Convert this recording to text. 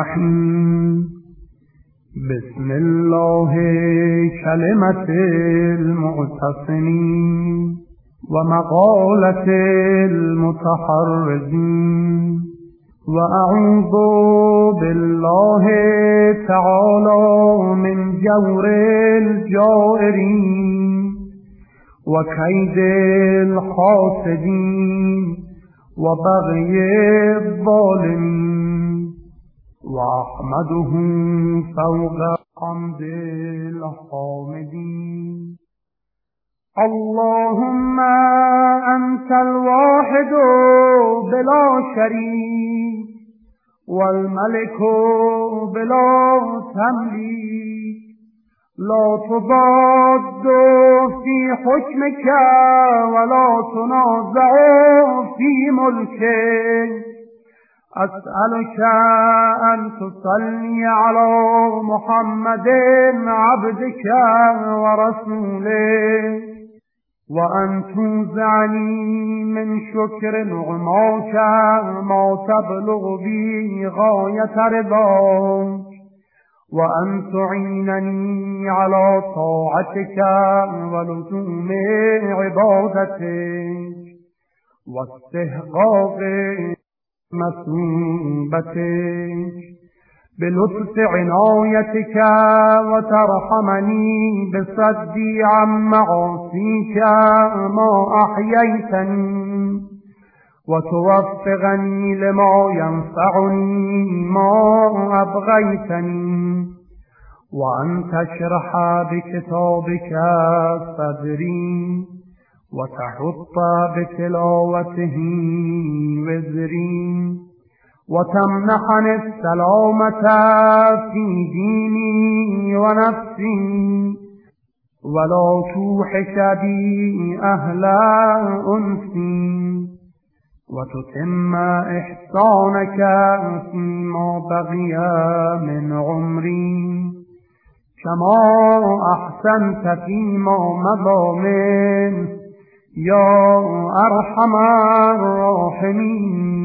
الرحیم. بسم الله کلمة المعتصمین و مقالة المتحرزین و اعوذ بالله تعالی من جور الجائرین و کید الحاسدین و بغی الظالمین و احمده فوق حمد الحامدین. اللهم انت الواحد بلا شریک والملك بلا تملیک لا تضاد في حكمك ولا تنازع في ملكك. أسألك أن تصلي على محمد عبدك ورسولك وأن تنزعني من شكر نعماك ما تبلغ به غاية رضاك وأن تعينني على طاعتك ولزوم عبادتك واستحقاق مثوبتك بلطف عنايتك وترحمني بصدي عن معاصيك ما أحييتني وتوفقني لما ينفعني ما أبغيتني وأن تشرح بكتابك صدري وتحط بتلاوته وزري وتمنحني السلامة في ديني ونفسي ولا توحش بي أهل أنسي وتتم إحسانك فيما بقي من عمري كما أحسنت فيما مضى منه يا أرحم الراحمين.